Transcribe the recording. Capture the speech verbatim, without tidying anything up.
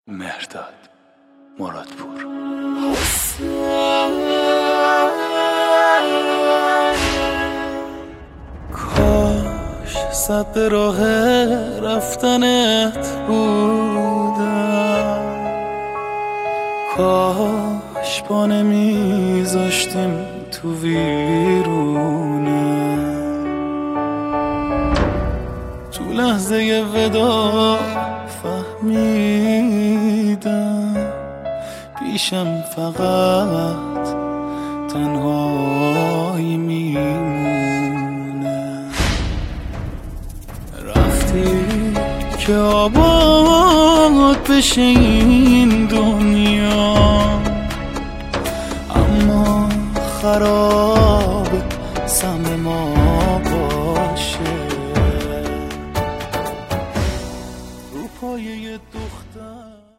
مهرداد مرادپور. کاش صد راه رفتنت بودم، کاش پا نمیذاشتیم تو ویرونه. تو لحظه ودا فهمیدم پیشم فقط تنهایی میمونه. رفتی که آباد بشه این دنیا، اما خراب